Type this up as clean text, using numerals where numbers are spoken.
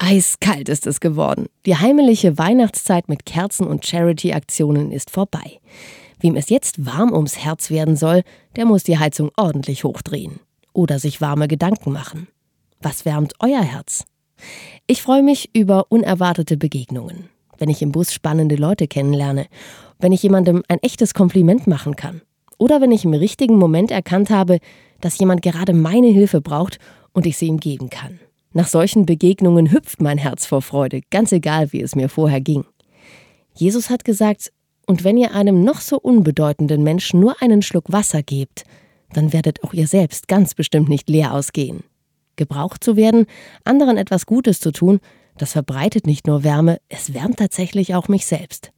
Eiskalt ist es geworden. Die heimliche Weihnachtszeit mit Kerzen und Charity-Aktionen ist vorbei. Wem es jetzt warm ums Herz werden soll, der muss die Heizung ordentlich hochdrehen. Oder sich warme Gedanken machen. Was wärmt euer Herz? Ich freue mich über unerwartete Begegnungen. Wenn ich im Bus spannende Leute kennenlerne. Wenn ich jemandem ein echtes Kompliment machen kann. Oder wenn ich im richtigen Moment erkannt habe, dass jemand gerade meine Hilfe braucht und ich sie ihm geben kann. Nach solchen Begegnungen hüpft mein Herz vor Freude, ganz egal, wie es mir vorher ging. Jesus hat gesagt, und wenn ihr einem noch so unbedeutenden Menschen nur einen Schluck Wasser gebt, dann werdet auch ihr selbst ganz bestimmt nicht leer ausgehen. Gebraucht zu werden, anderen etwas Gutes zu tun, das verbreitet nicht nur Wärme, es wärmt tatsächlich auch mich selbst.